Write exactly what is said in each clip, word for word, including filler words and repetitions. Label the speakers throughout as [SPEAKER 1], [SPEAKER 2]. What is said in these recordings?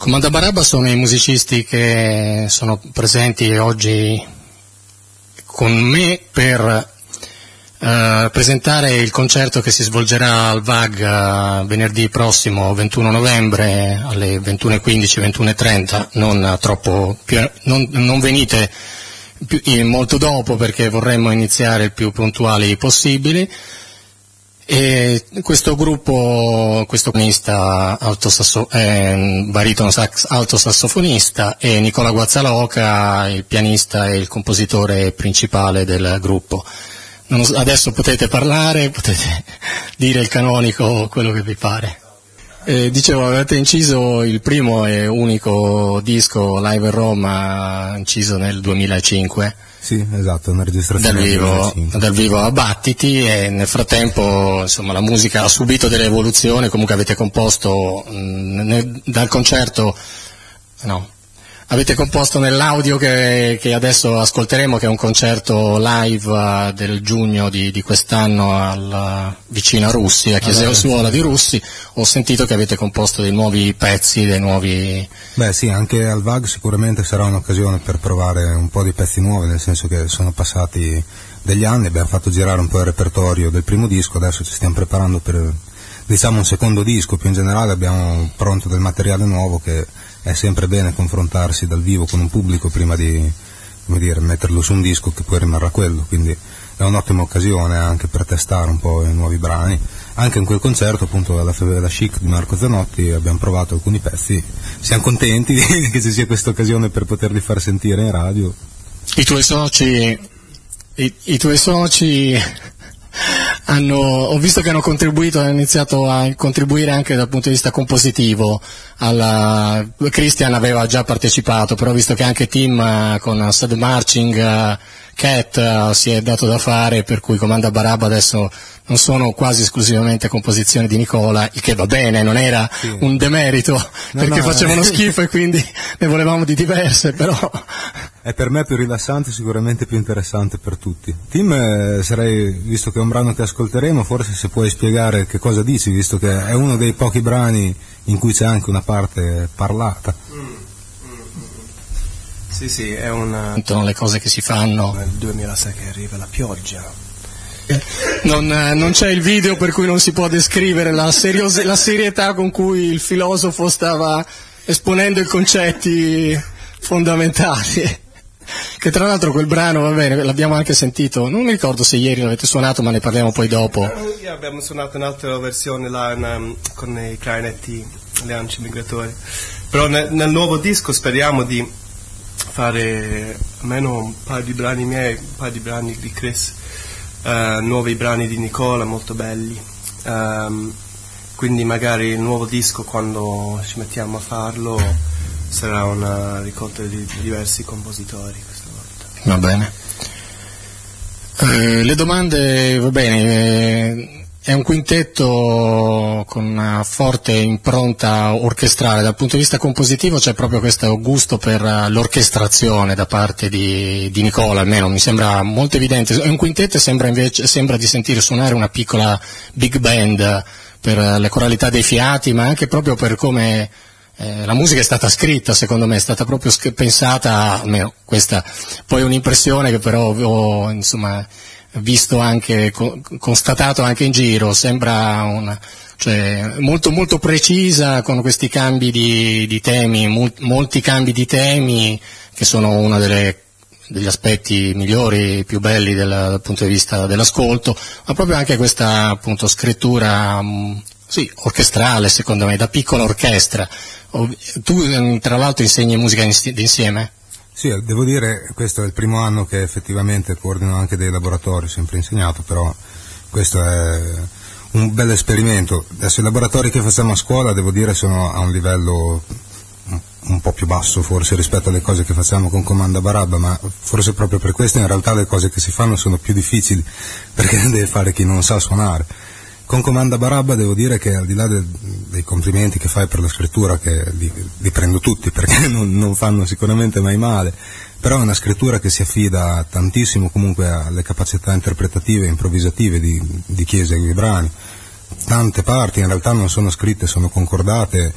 [SPEAKER 1] Comanda Barabba sono i musicisti che sono presenti oggi con me per Uh, presentare il concerto che si svolgerà al V A G uh, venerdì prossimo ventuno novembre alle ventuno e quindici ventuno e trenta. Non uh, troppo più, non, non venite più, eh, molto dopo, perché vorremmo iniziare il più puntuali possibili. E questo gruppo, questo pianista alto sasso, eh, baritono sax alto sassofonista, e Nicola Guazzaloca, il pianista e il compositore principale del gruppo. Adesso potete parlare, potete dire il canonico, quello che vi pare. Eh, dicevo, avete inciso il primo e unico disco live in Roma, inciso nel duemilacinque.
[SPEAKER 2] Sì, esatto, una registrazione
[SPEAKER 1] dal vivo, dal vivo a Battiti, e nel frattempo insomma la musica ha subito delle evoluzioni. Comunque avete composto mh, nel, dal concerto, no, avete composto nell'audio che, che adesso ascolteremo, che è un concerto live uh, del giugno di, di quest'anno al, vicino a Russi, a Chiesa Ossuola di Russi. Ho sentito che avete composto dei nuovi pezzi, dei nuovi...
[SPEAKER 2] Beh sì, anche al V A G sicuramente sarà un'occasione per provare un po' di pezzi nuovi, nel senso che sono passati degli anni, abbiamo fatto girare un po' il repertorio del primo disco, adesso ci stiamo preparando per, diciamo, un secondo disco. Più in generale abbiamo pronto del materiale nuovo, che è sempre bene confrontarsi dal vivo con un pubblico prima di, come dire, metterlo su un disco che poi rimarrà quello, quindi è un'ottima occasione anche per testare un po' i nuovi brani. Anche in quel concerto, appunto, alla Favela Chic di Marco Zanotti, abbiamo provato alcuni pezzi, siamo contenti che ci sia questa occasione per poterli far sentire in radio.
[SPEAKER 1] I tuoi soci, i, i tuoi soci hanno, ho visto che hanno contribuito, hanno iniziato a contribuire anche dal punto di vista compositivo. Alla, Christian aveva già partecipato, però ho visto che anche Tim con Sad Marching uh, Cat uh, si è dato da fare, per cui Comanda Barabba adesso non sono quasi esclusivamente composizioni di Nicola, il che va bene, non era sì. un demerito, no, perché no, facevano schifo e quindi ne volevamo di diverse, però...
[SPEAKER 2] È per me più rilassante, sicuramente più interessante per tutti. Tim, eh, sarei, visto che è un brano che ascolteremo, forse se puoi spiegare che cosa dici, visto che è uno dei pochi brani in cui c'è anche una parte parlata. Mm, mm, mm.
[SPEAKER 3] Sì, sì, è una...
[SPEAKER 1] Sono le cose che si fanno.
[SPEAKER 3] Nel duemilasei che arriva la pioggia.
[SPEAKER 1] Non, non c'è il video, per cui non si può descrivere la, serios- la serietà con cui il filosofo stava esponendo i concetti fondamentali. Che tra l'altro quel brano, va bene, l'abbiamo anche sentito, non mi ricordo se ieri l'avete suonato, ma ne parliamo poi dopo.
[SPEAKER 3] Eh, abbiamo suonato un'altra versione là in, con i clarinetti, le ance migratori, però nel, nel nuovo disco speriamo di fare almeno un paio di brani miei, un paio di brani di Chris, uh, nuovi brani di Nicola molto belli, um, quindi magari il nuovo disco, quando ci mettiamo a farlo, sarà una raccolta di diversi compositori questa volta.
[SPEAKER 1] Va bene. Eh, le domande, va bene, eh, è un quintetto con una forte impronta orchestrale. Dal punto di vista compositivo c'è proprio questo gusto per l'orchestrazione da parte di, di Nicola, almeno mi sembra molto evidente. È un quintetto e sembra invece sembra di sentire suonare una piccola big band per le coralità dei fiati, ma anche proprio per come Eh, la musica è stata scritta, secondo me, è stata proprio sc- pensata, almeno questa poi è un'impressione che però ho insomma visto anche, co- constatato anche in giro, sembra una, cioè, molto molto precisa, con questi cambi di, di temi, mol- molti cambi di temi, che sono uno degli aspetti migliori, più belli del, dal punto di vista dell'ascolto, ma proprio anche questa appunto scrittura mh, sì, orchestrale, secondo me, da piccola orchestra. Tu tra l'altro insegni musica insieme?
[SPEAKER 2] Sì, devo dire, questo è il primo anno che effettivamente coordino anche dei laboratori, ho sempre insegnato, però questo è un bel esperimento. Adesso i laboratori che facciamo a scuola, devo dire, sono a un livello un po' più basso forse rispetto alle cose che facciamo con Comanda Barabba, ma forse proprio per questo in realtà le cose che si fanno sono più difficili, perché le deve fare chi non sa suonare. Con Comanda Barabba devo dire che, al di là de, dei complimenti che fai per la scrittura, che li, li prendo tutti perché non, non fanno sicuramente mai male, però è una scrittura che si affida tantissimo comunque alle capacità interpretative e improvvisative di, di chi esegue i brani. Tante parti in realtà non sono scritte, sono concordate,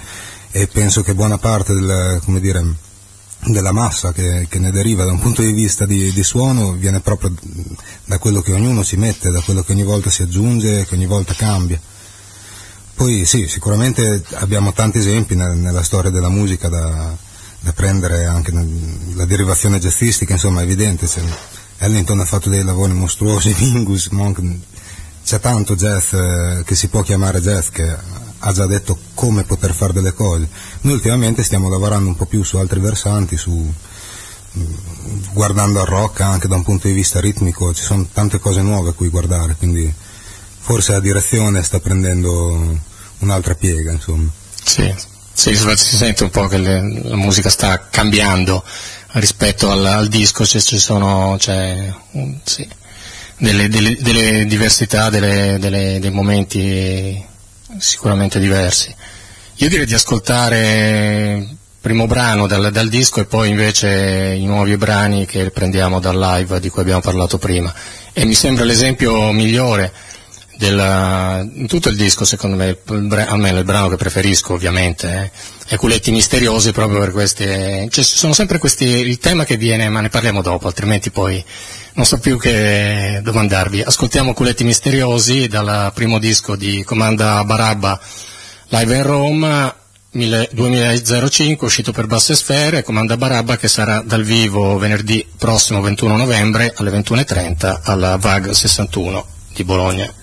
[SPEAKER 2] e penso che buona parte del, come dire, della massa che, che ne deriva da un punto di vista di, di suono viene proprio da quello che ognuno si mette, da quello che ogni volta si aggiunge, che ogni volta cambia. Poi sì, sicuramente abbiamo tanti esempi nel, nella storia della musica da, da prendere, anche nel, la derivazione jazzistica, insomma è evidente, cioè, Ellington ha fatto dei lavori mostruosi, Mingus, Monk, c'è tanto jazz eh, che si può chiamare jazz, che ha già detto come poter fare delle cose. Noi ultimamente stiamo lavorando un po' più su altri versanti, su, guardando al rock anche da un punto di vista ritmico, ci sono tante cose nuove a cui guardare, quindi forse la direzione sta prendendo un'altra piega, insomma.
[SPEAKER 1] Sì, sì, si sente un po' che le, la musica sta cambiando rispetto al, al disco, cioè, ci sono cioè, un, sì, delle, delle, delle diversità, delle, delle, dei momenti sicuramente diversi. Io direi di ascoltare il primo brano dal, dal disco e poi invece i nuovi brani che prendiamo dal live di cui abbiamo parlato prima, e mi sembra l'esempio migliore Della, in tutto il disco, secondo me, il, almeno il brano che preferisco ovviamente eh, è Culetti Misteriosi, proprio per queste, cioè sono sempre questi, il tema che viene, ma ne parliamo dopo, altrimenti poi non so più che domandarvi. Ascoltiamo Culetti Misteriosi dal primo disco di Comanda Barabba, Live in Rome, duemilacinque, uscito per Basse Sfere. Comanda Barabba che sarà dal vivo venerdì prossimo ventuno novembre alle ventuno e trenta alla V A G sessantuno di Bologna.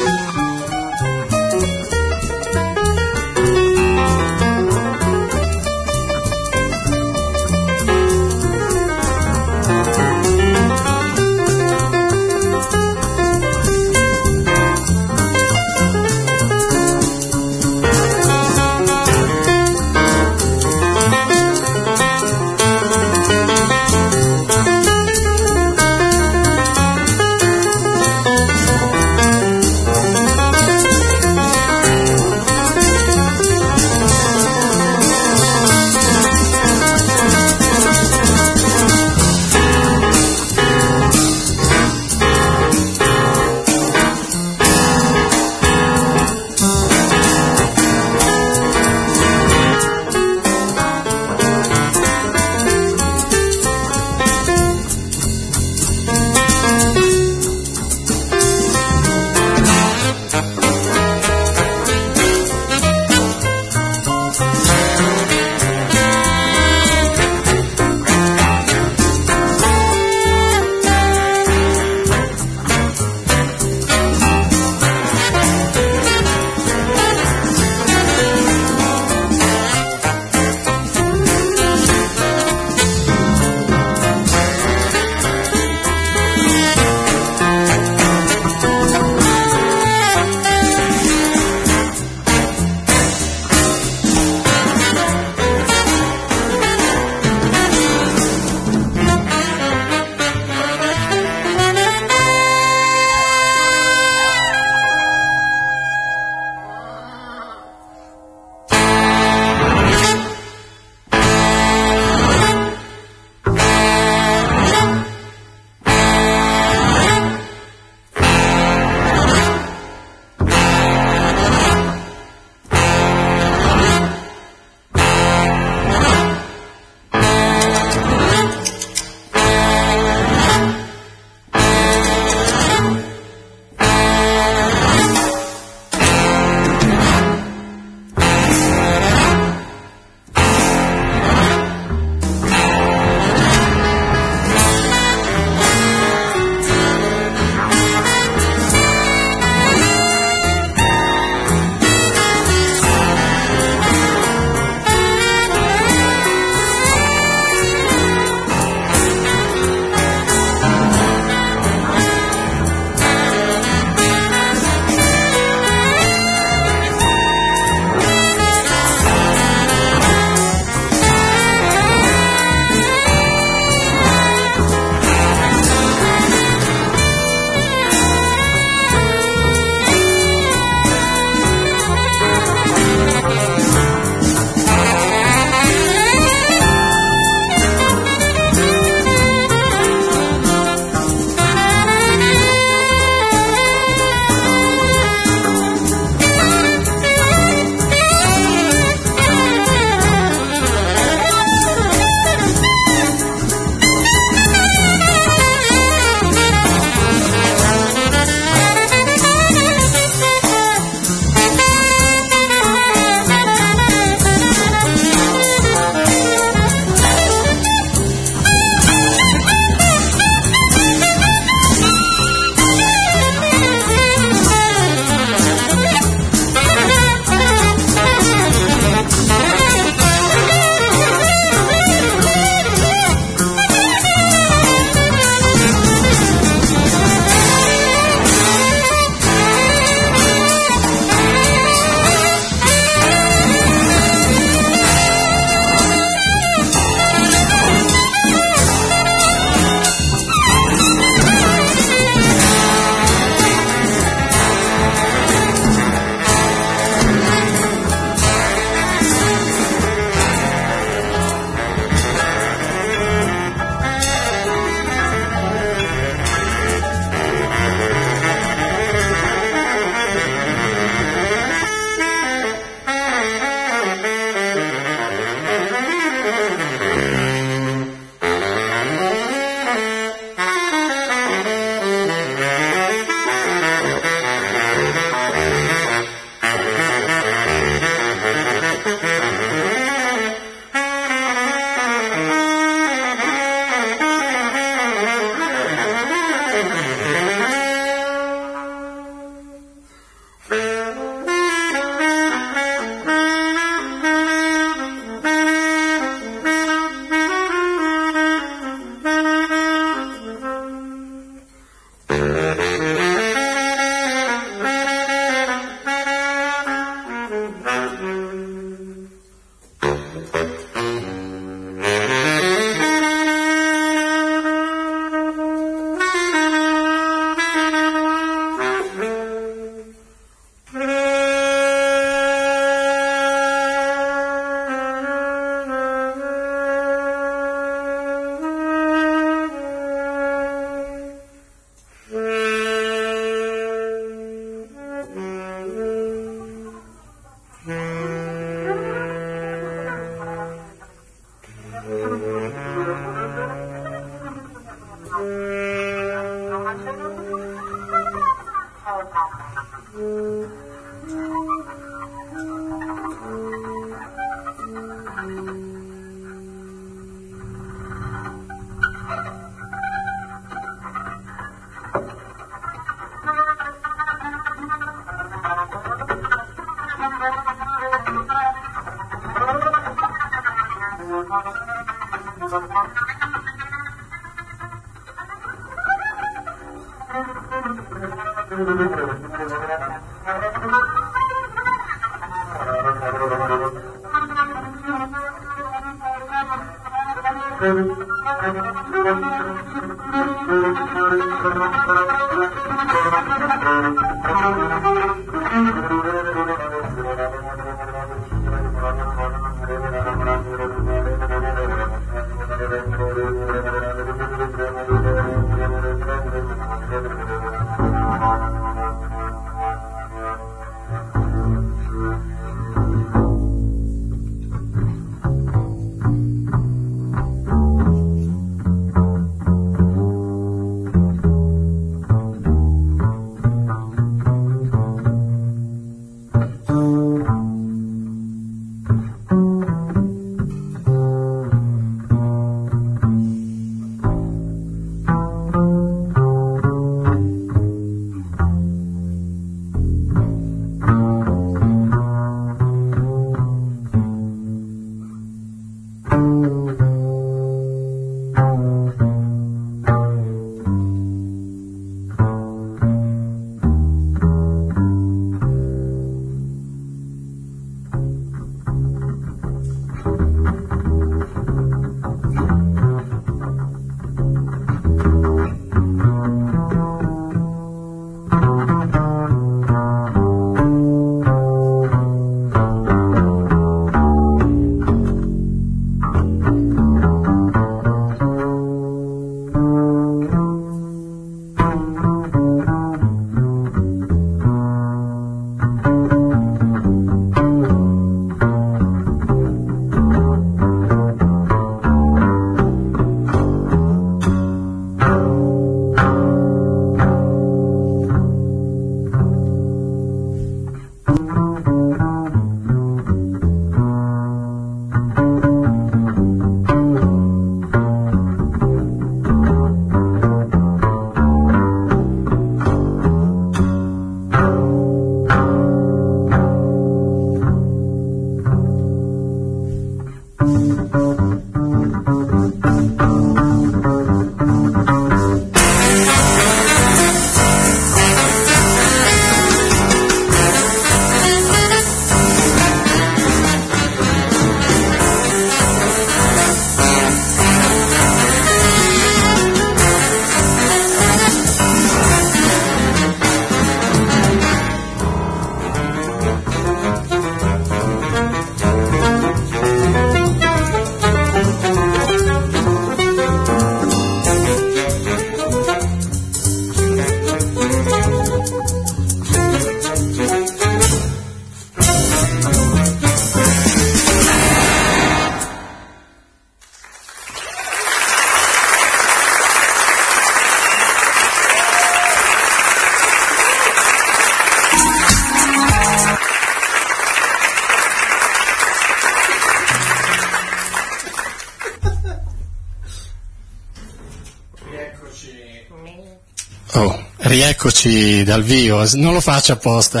[SPEAKER 1] Oh, rieccoci dal vivo, non lo faccio apposta,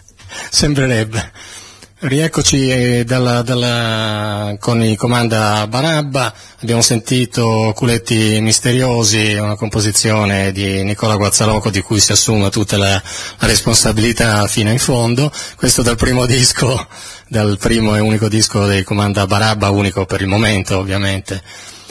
[SPEAKER 1] sembrerebbe. Rieccoci dalla, dalla, con i Comanda Barabba, abbiamo sentito Culetti Misteriosi, una composizione di Nicola Guazzaloco di cui si assume tutta la, la responsabilità fino in fondo, questo dal primo disco, dal primo e unico disco dei Comanda Barabba, unico per il momento ovviamente,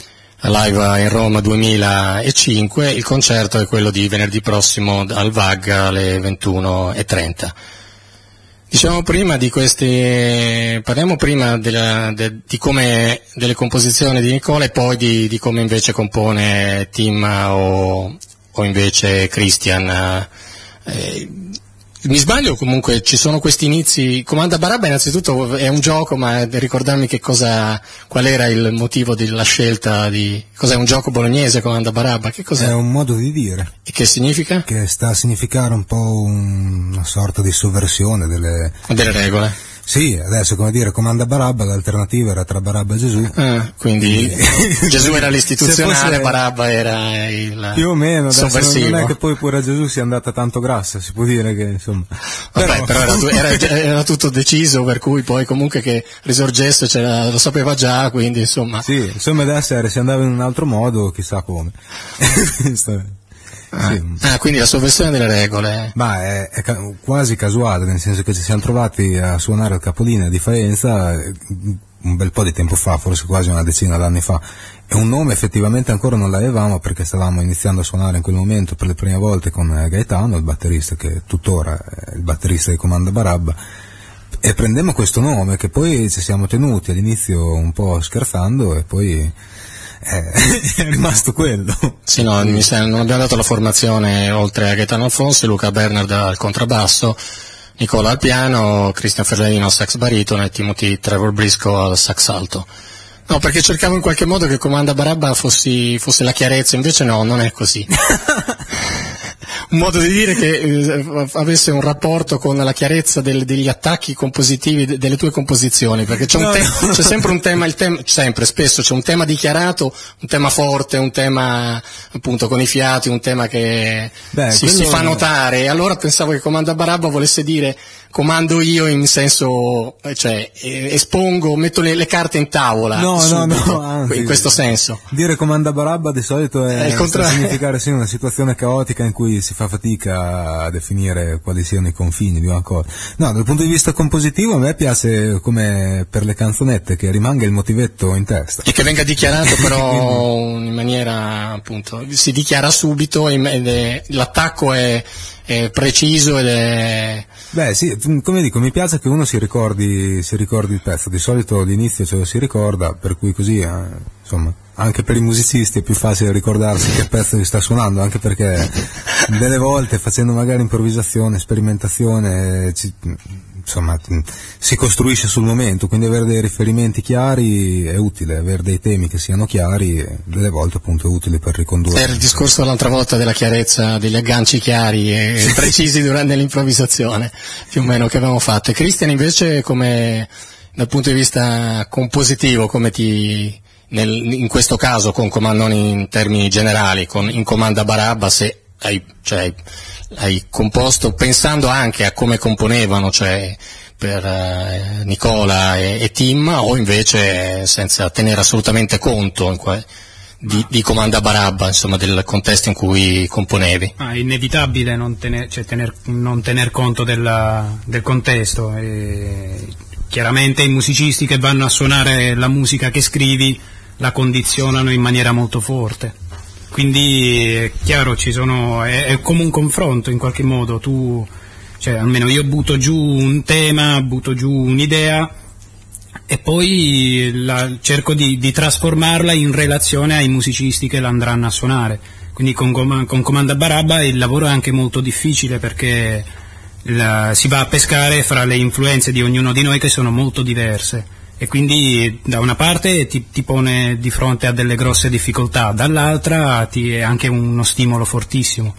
[SPEAKER 1] live in Roma duemilacinque, il concerto è quello di venerdì prossimo al V A G alle ventuno e trenta. Diciamo prima di questi, parliamo prima della, de, di come, delle composizioni di Nicola e poi di, di come invece compone Tim o, o invece Christian. Eh, mi sbaglio, comunque ci sono questi inizi. Comanda Barabba innanzitutto è un gioco, ma ricordarmi che cosa, qual era il motivo della scelta di, cos'è un gioco bolognese Comanda Barabba? Che cos'è?
[SPEAKER 2] È un modo di dire.
[SPEAKER 1] E che significa?
[SPEAKER 2] Che sta a significare un po' un, una sorta di sovversione delle,
[SPEAKER 1] delle regole.
[SPEAKER 2] Sì, adesso come dire, comanda Barabba, l'alternativa era tra Barabba e Gesù.
[SPEAKER 1] Ah, quindi Gesù era l'istituzionale,
[SPEAKER 2] fosse...
[SPEAKER 1] Barabba era il
[SPEAKER 2] più o meno,
[SPEAKER 1] sovversivo.
[SPEAKER 2] Non è che poi pure a Gesù sia andata tanto grassa, si può dire che insomma.
[SPEAKER 1] Vabbè, però, però era, era, era tutto deciso, per cui poi comunque che risorgesse c'era, lo sapeva già, quindi insomma.
[SPEAKER 2] Sì, insomma da essere, se andava in un altro modo, chissà come.
[SPEAKER 1] Ah,
[SPEAKER 2] sì.
[SPEAKER 1] ah, quindi la sovversione delle regole.
[SPEAKER 2] Ma è, è ca- quasi casuale, nel senso che ci siamo trovati a suonare al Capolinea di Faenza un bel po' di tempo fa, forse quasi una decina d'anni fa, e un nome effettivamente ancora non l'avevamo perché stavamo iniziando a suonare in quel momento per le prime volte con Gaetano, il batterista che tuttora è il batterista di Comanda Barabba, e prendemmo questo nome che poi ci siamo tenuti all'inizio un po' scherzando e poi è rimasto quello.
[SPEAKER 1] Sì, no, mi sa, non abbiamo dato la formazione oltre a Gaetano Alfonso, Luca Bernard al contrabbasso, Nicola al piano, Cristian Ferlerino al sax baritono e Timothy Trevor Briscoe al sax alto. No, perché cercavo in qualche modo che Comanda Barabba fossi, fosse la chiarezza, invece no, non è così. Un modo di dire che eh, avesse un rapporto con la chiarezza del, degli attacchi compositivi de, delle tue composizioni, perché c'è, un
[SPEAKER 2] no,
[SPEAKER 1] te-
[SPEAKER 2] no.
[SPEAKER 1] c'è sempre un tema, il tem- sempre, spesso c'è un tema dichiarato, un tema forte, un tema appunto con i fiati, un tema che
[SPEAKER 2] Beh,
[SPEAKER 1] si,
[SPEAKER 2] quello...
[SPEAKER 1] si fa notare, e allora pensavo che Comanda Barabba volesse dire comando io in senso, cioè eh, espongo, metto le, le carte in tavola,
[SPEAKER 2] no,
[SPEAKER 1] subito,
[SPEAKER 2] no, no, anzi,
[SPEAKER 1] in questo senso.
[SPEAKER 2] Dire Comanda Barabba di solito è,
[SPEAKER 1] è il contrario.
[SPEAKER 2] significare sì una situazione caotica in cui si fa fatica a definire quali siano i confini di una cosa. No, dal punto di vista compositivo a me piace, come per le canzonette, che rimanga il motivetto in testa.
[SPEAKER 1] E che venga dichiarato però in maniera, appunto, si dichiara subito ed è, l'attacco è, è preciso ed è...
[SPEAKER 2] Beh sì, come dico, mi piace che uno si ricordi, si ricordi il pezzo, di solito all'inizio ce lo si ricorda, per cui così, eh, insomma, anche per i musicisti è più facile ricordarsi che pezzo si sta suonando, anche perché delle volte facendo magari improvvisazione, sperimentazione, ci, insomma, si costruisce sul momento, quindi avere dei riferimenti chiari è utile, avere dei temi che siano chiari delle volte appunto è utile per ricondurre.
[SPEAKER 1] Era il discorso l'altra volta della chiarezza, degli agganci chiari e precisi durante l'improvvisazione, più o meno, che avevamo fatto. E Cristian invece, come dal punto di vista compositivo, come ti... Nel, in questo caso con comando, non in termini generali, con in Comanda Barabba, se hai, cioè, hai composto pensando anche a come componevano, cioè per eh, Nicola e, e Tim, o invece senza tenere assolutamente conto in que, di, di Comanda Barabba, insomma, del contesto in cui componevi?
[SPEAKER 4] Ah, è inevitabile non tener, cioè, tener, non tener conto della, del contesto. E chiaramente i musicisti che vanno a suonare la musica che scrivi la condizionano in maniera molto forte, quindi è chiaro, ci sono, è, è come un confronto in qualche modo, tu, cioè almeno io butto giù un tema, butto giù un'idea e poi la, cerco di, di trasformarla in relazione ai musicisti che la andranno a suonare, quindi con, con Comanda Barabba il lavoro è anche molto difficile perché la, si va a pescare fra le influenze di ognuno di noi che sono molto diverse. E quindi da una parte ti, ti pone di fronte a delle grosse difficoltà, dall'altra ti è anche uno stimolo fortissimo.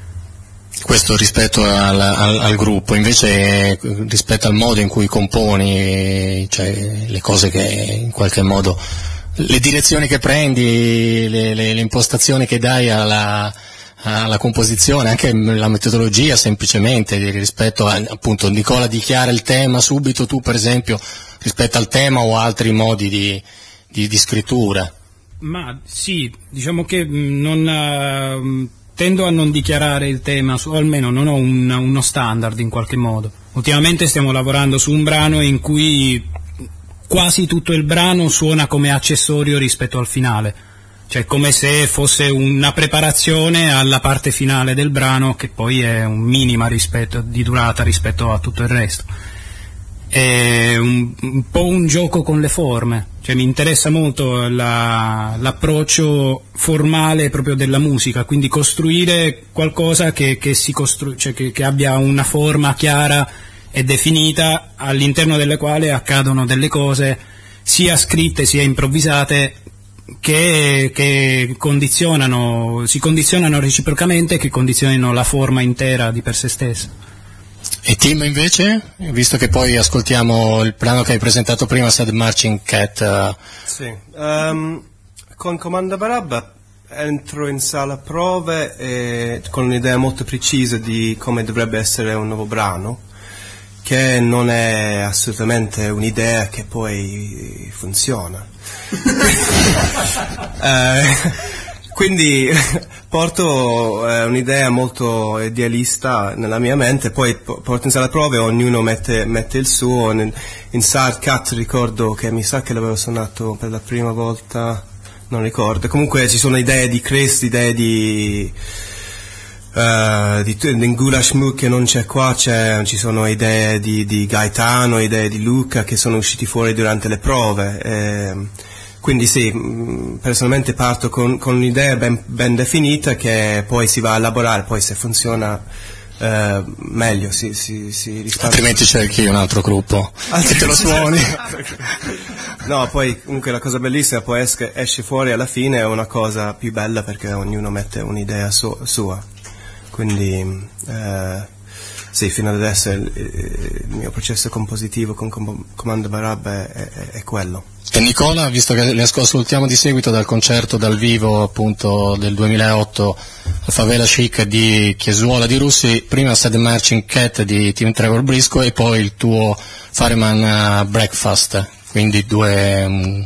[SPEAKER 1] Questo rispetto al, al, al gruppo, invece rispetto al modo in cui componi, cioè le cose che in qualche modo, le direzioni che prendi, le, le, le impostazioni che dai alla, alla composizione, anche la metodologia semplicemente rispetto a, appunto, Nicola dichiara il tema subito, tu per esempio rispetto al tema o altri modi di, di, di scrittura?
[SPEAKER 4] Ma sì, diciamo che non, uh, tendo a non dichiarare il tema, o almeno non ho un, uno standard in qualche modo. Ultimamente stiamo lavorando su un brano in cui quasi tutto il brano suona come accessorio rispetto al finale, cioè come se fosse una preparazione alla parte finale del brano, che poi è un minima rispetto, di durata rispetto a tutto il resto. È un, un po' un gioco con le forme, cioè mi interessa molto la, l'approccio formale proprio della musica, quindi costruire qualcosa che, che, si costru- cioè che, che abbia una forma chiara e definita, all'interno delle quali accadono delle cose sia scritte sia improvvisate che, che condizionano, si condizionano reciprocamente e che condizionano la forma intera di per sé stessa.
[SPEAKER 1] E Tim invece, visto che poi ascoltiamo il brano che hai presentato prima, Sad Marching Cat. Uh...
[SPEAKER 3] Sì, um, con Comanda Barabba entro in sala prove e con un'idea molto precisa di come dovrebbe essere un nuovo brano, che non è assolutamente un'idea che poi funziona. eh, quindi porto eh, un'idea molto idealista nella mia mente, poi porto in sala prove, ognuno mette, mette il suo. In, in Sad Cat ricordo che mi sa che l'avevo suonato per la prima volta, non ricordo, comunque ci sono idee di Chris, idee di Uh, di, di Ngula Shmook che non c'è qua, c'è, ci sono idee di, di Gaetano, idee di Luca che sono usciti fuori durante le prove, eh, quindi sì, mh, personalmente parto con, con un'idea ben, ben definita che poi si va a elaborare, poi se funziona eh, meglio si, si, si risparmia.
[SPEAKER 1] Altrimenti cerchi un altro gruppo che te lo suoni.
[SPEAKER 3] No, poi comunque la cosa bellissima poi esce, esce fuori alla fine è una cosa più bella perché ognuno mette un'idea su, sua. Quindi eh, sì, fino ad adesso il, il mio processo compositivo con Com- Comanda Barabba è, è, è quello.
[SPEAKER 1] E Nicola, visto che le ascoltiamo di seguito dal concerto dal vivo appunto del duemilaotto a Favela Chic di Chiesuola di Russi, prima Sad Marching Cat di Tim Trevor Briscoe e poi il tuo Fireman Breakfast, quindi due, um,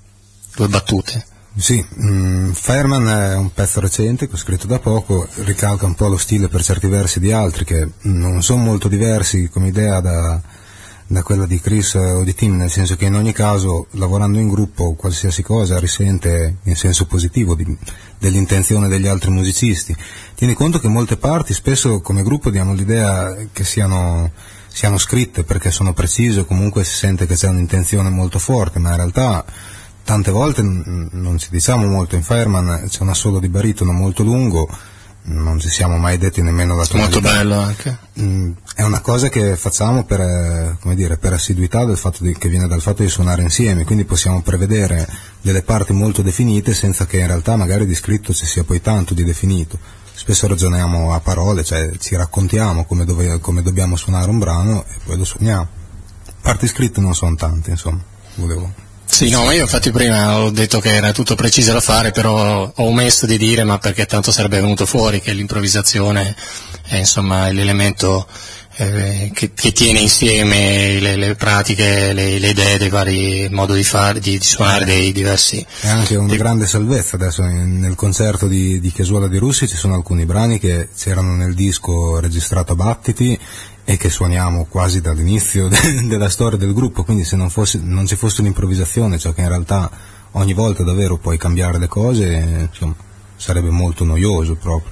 [SPEAKER 1] due battute.
[SPEAKER 2] Sì, mh, Fireman è un pezzo recente che ho scritto da poco, ricalca un po' lo stile per certi versi di altri che non sono molto diversi come idea da, da quella di Chris o di Tim, nel senso che in ogni caso lavorando in gruppo qualsiasi cosa risente in senso positivo di, dell'intenzione degli altri musicisti. Tieni conto che molte parti spesso come gruppo diamo l'idea che siano, siano scritte perché sono precise o comunque si sente che c'è un'intenzione molto forte, ma in realtà tante volte non ci diciamo molto. In Fireman c'è un assolo di baritono molto lungo, non ci siamo mai detti nemmeno la tonalità.
[SPEAKER 1] Molto bello anche.
[SPEAKER 2] È una cosa che facciamo per, come dire, per assiduità del fatto di, che viene dal fatto di suonare insieme, quindi possiamo prevedere delle parti molto definite senza che in realtà magari di scritto ci sia poi tanto di definito. Spesso ragioniamo a parole, cioè ci raccontiamo come, dove, come dobbiamo suonare un brano e poi lo suoniamo. Parti scritte non sono tante, insomma, volevo...
[SPEAKER 1] Sì, no, ma io infatti prima ho detto che era tutto preciso da fare, però ho omesso di dire, ma perché tanto sarebbe venuto fuori che l'improvvisazione è insomma l'elemento eh, che, che tiene insieme le, le pratiche, le, le idee dei vari modi di fare, di, di suonare dei diversi.
[SPEAKER 2] È anche una grande salvezza adesso nel concerto di, di Chiesuola di Russi ci sono alcuni brani che c'erano nel disco registrato a Battiti e che suoniamo quasi dall'inizio de- della storia del gruppo, quindi se non, fosse, non ci fosse un'improvvisazione, cioè che in realtà ogni volta davvero puoi cambiare le cose, insomma, sarebbe molto noioso proprio.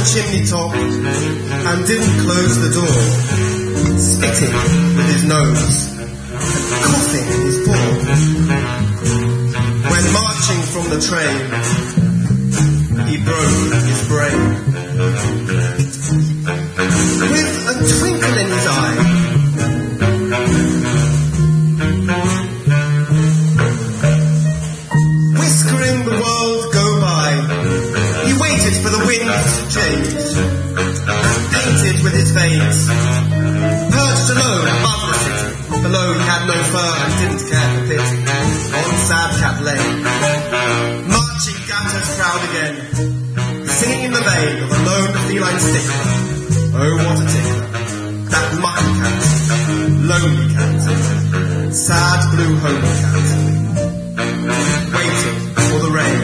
[SPEAKER 3] chimney top and didn't close the door, spitting with his nose and coughing in his paw. When marching from the train, he broke his brain. With a twinkle in his eye, whiskering the world go by, he waited for the wind to change, painted with his veins, perched alone above the city. Below he had no fur and didn't care for pity. On Sadcap Lane, marching gatters crowd again, singing in the vein of a lone feline stickler. Oh, what a tickler, that mucky cat, lonely cat, sad blue homely cat, waiting for the rain.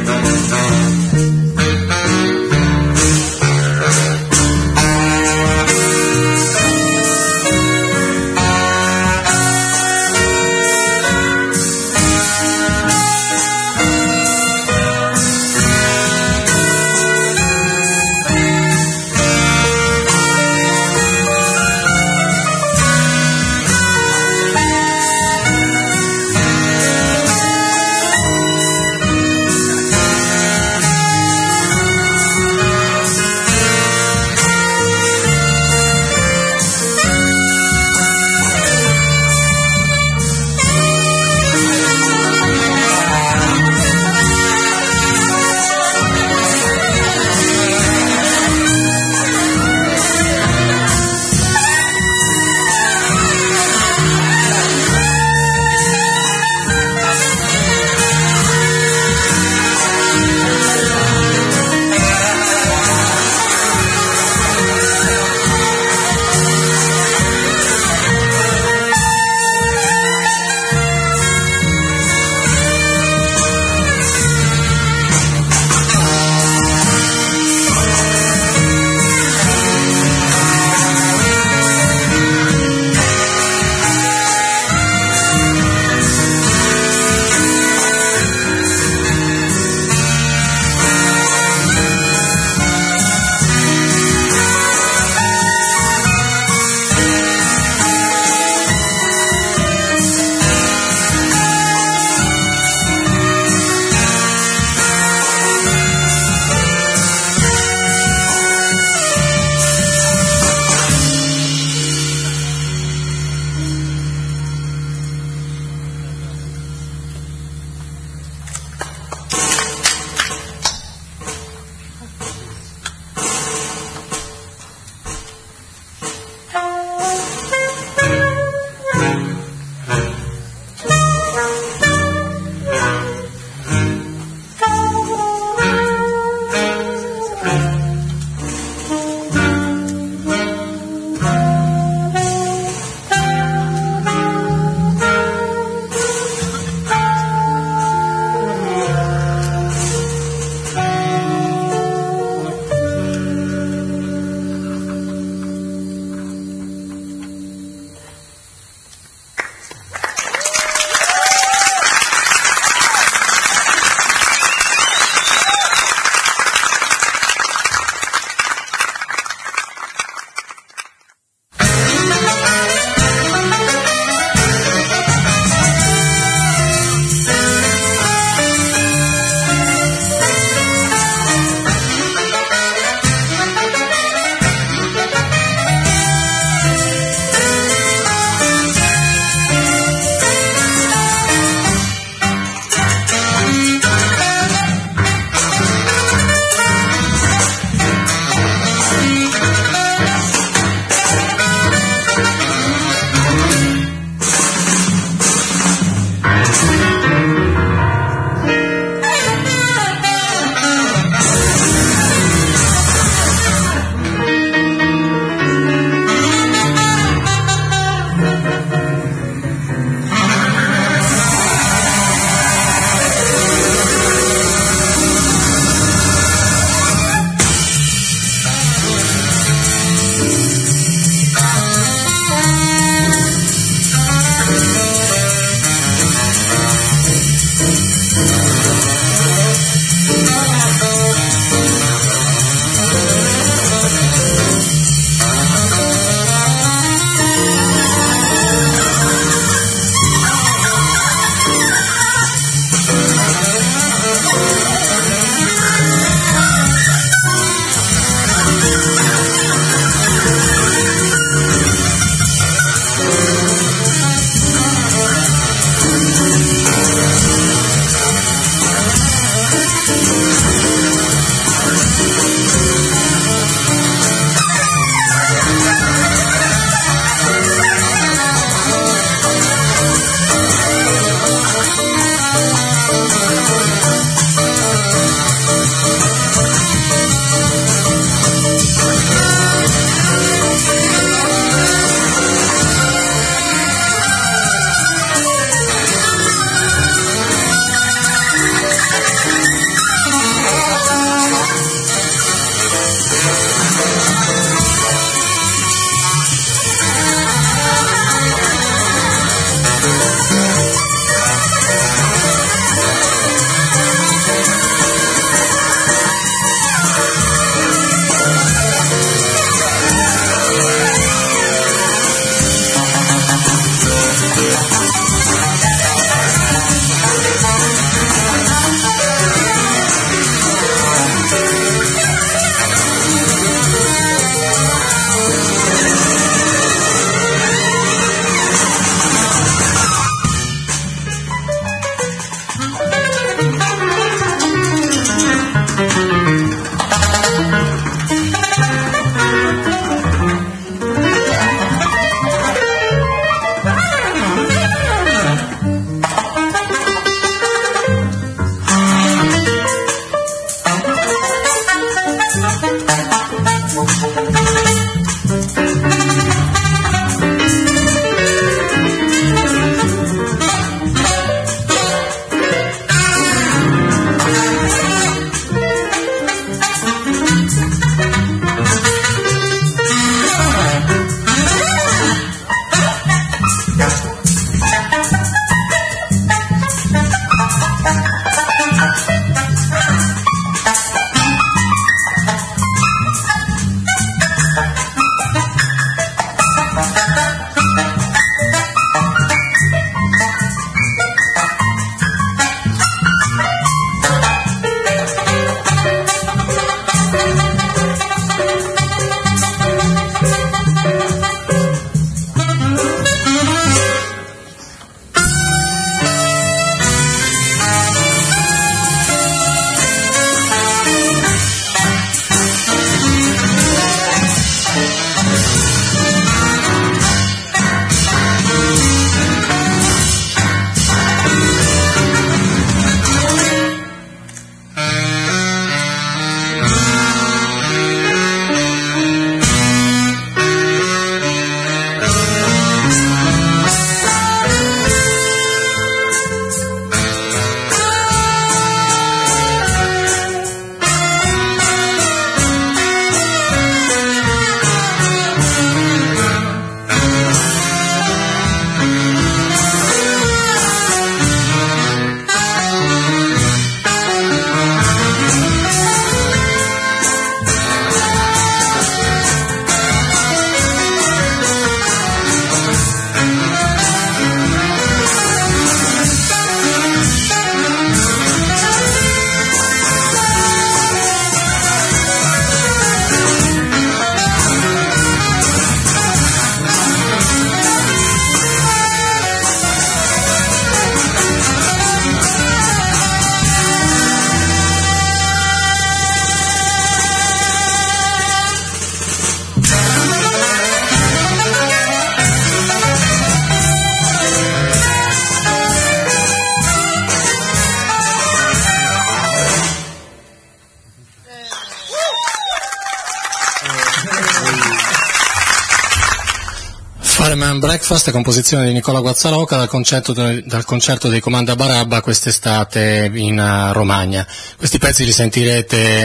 [SPEAKER 1] Fireman Breakfast, composizione di Nicola Guazzaloca dal concerto, dal concerto dei Comanda Barabba quest'estate in uh, Romagna. Questi pezzi li sentirete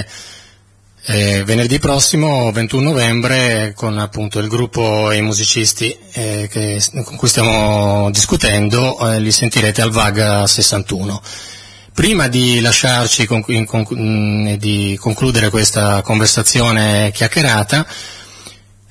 [SPEAKER 1] eh, venerdì prossimo, ventuno novembre, con appunto il gruppo e i musicisti eh, che, con cui stiamo discutendo, eh, li sentirete al V A G sessantuno. Prima di lasciarci con, in, con, in, di concludere questa conversazione chiacchierata,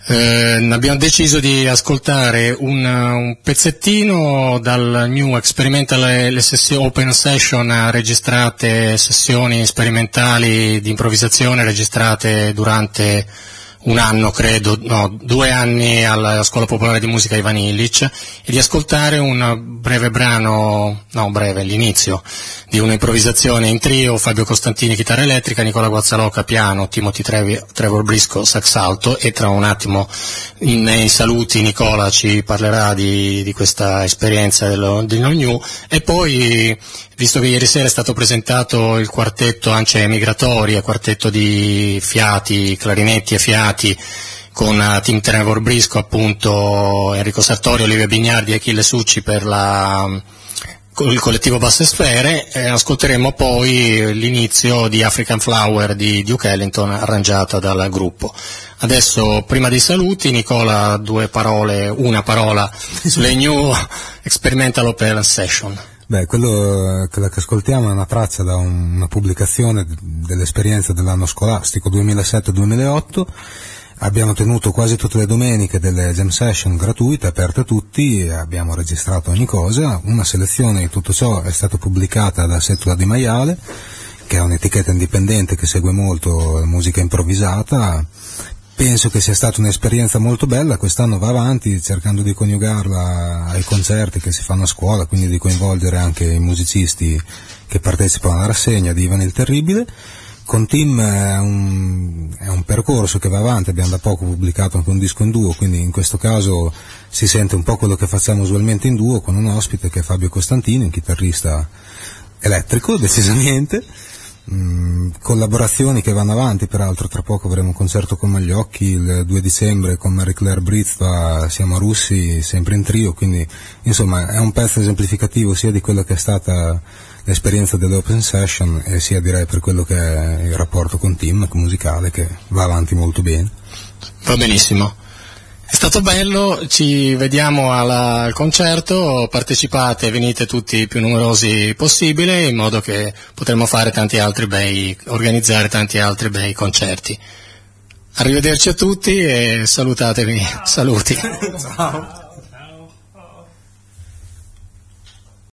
[SPEAKER 1] Eh, abbiamo deciso di ascoltare un, un pezzettino dal New Experimental, le, le sessi- Open Session registrate, sessioni sperimentali di improvvisazione registrate durante un anno, credo, no, due anni alla Scuola Popolare di Musica Ivan Illich, e di ascoltare un breve brano, no breve, l'inizio di un'improvvisazione in trio: Fabio Costantini chitarra elettrica, Nicola Guazzaloca piano, Timothy Trevi, Trevor Brisco sax alto, e tra un attimo in, nei saluti Nicola ci parlerà di, di questa esperienza dello, dello New. E poi, visto che ieri sera è stato presentato il quartetto Ance Migratoria, quartetto di fiati, clarinetti e fiati, con uh, Tim Trevor Brisco, appunto, Enrico Sartori, Olivia Bignardi e Achille Succi per la, um, il collettivo Basse Sfere, e ascolteremo poi l'inizio di African Flower di Duke Ellington, arrangiata dal gruppo. Adesso, prima dei saluti, Nicola, due parole, una parola sulle New Experimental Open Session.
[SPEAKER 2] Beh, quello che ascoltiamo è una traccia da un, una pubblicazione dell'esperienza dell'anno scolastico duemilasette duemilaotto. Abbiamo tenuto quasi tutte le domeniche delle jam session gratuite, aperte a tutti, e abbiamo registrato ogni cosa. Una selezione di tutto ciò è stata pubblicata da Settula di Maiale, che è un'etichetta indipendente che segue molto la musica improvvisata. Penso che sia stata un'esperienza molto bella. Quest'anno va avanti cercando di coniugarla ai concerti che si fanno a scuola, quindi di coinvolgere anche i musicisti che partecipano alla rassegna di Ivan il Terribile. Con Tim è un, è un percorso che va avanti, abbiamo da poco pubblicato anche un disco in duo, quindi in questo caso si sente un po' quello che facciamo usualmente in duo, con un ospite che è Fabio Costantini, un chitarrista elettrico decisamente. Mm, collaborazioni che vanno avanti, peraltro tra poco avremo un concerto con Magliocchi il due dicembre, con Marie Claire Brizva, siamo a Russi, sempre in trio, quindi insomma è un pezzo esemplificativo sia di quello che è stata l'esperienza dell'Open Session, e sia direi per quello che è il rapporto con Tim musicale, che va avanti molto bene.
[SPEAKER 1] Va benissimo. È stato bello, ci vediamo alla, al concerto, partecipate, venite tutti i più numerosi possibile, in modo che potremo fare tanti altri bei, organizzare tanti altri bei concerti. Arrivederci a tutti e salutatevi, saluti.
[SPEAKER 3] Ciao.